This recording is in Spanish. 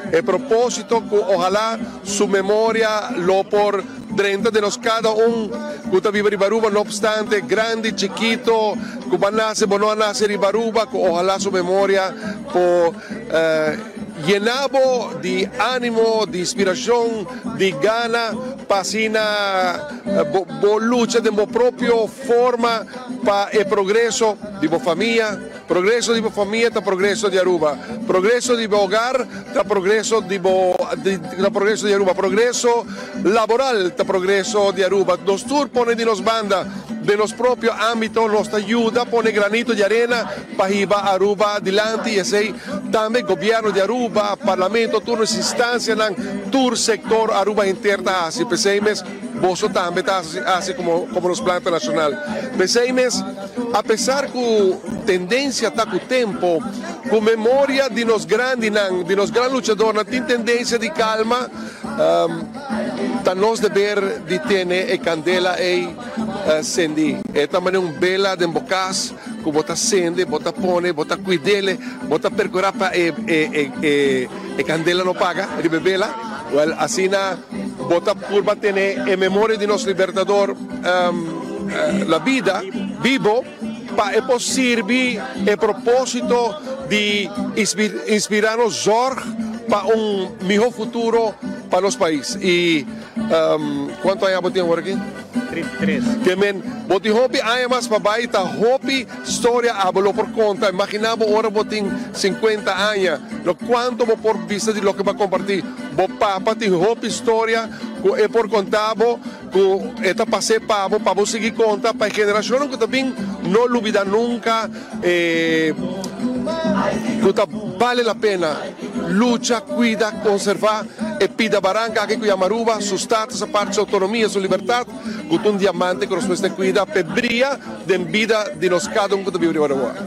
El propósito, ojalá su memoria lo por 30 de nos cada un que vive en Aruba, no obstante, grande, chiquito, que va a nacer, no a nacer en Aruba, ojalá su memoria por llenado de ánimo, de inspiración, de gana, pasina, lucha de mi propia forma para el progreso de mi familia, progreso de mi familia, está progreso de Aruba, progreso de mi hogar, está progreso de Aruba, progreso laboral, está progreso de Aruba. Nos tour pone de nos banda de los propios ámbitos, nos ayuda, pone granito de arena para ir a Aruba adelante y así también gobierno de Aruba, parlamento, todas las instancias, tour sector Aruba interna, así pensemos, vos también así como los planes internacionales. Pensemos, a pesar que tendencia está con tiempo, con memoria de los grandes luchadores, tiene tendencia de calma, nos deber de tener e candela e sendi. Também bela de bocas que bota sende, bota pone, bota cuidele, bota percurar para candela no paga, ribebela. Well, assim na bota curva tener en memoria de nos libertador la vida vivo para servir el propósito de inspirarnos Jorge para un mejor futuro para los países. Y ¿cuánto años tiene por aquí? 33. Que men, boti hopi años más para baita hopi historia hablo por conta. Imaginamos ahora botín 50 años. Lo cuánto por vista de lo que va a compartir. Bo papa ti hopi historia é por contar que esta pase para seguir conta para a geração que também não olvida nunca que vale a pena luta, cuida, conservar e pida barranca aqui com Aruba, su status, a parte de autonomia, sua liberdade, com um diamante que nos cuida, per brilha de vida de nós cada um que vive em Aruba.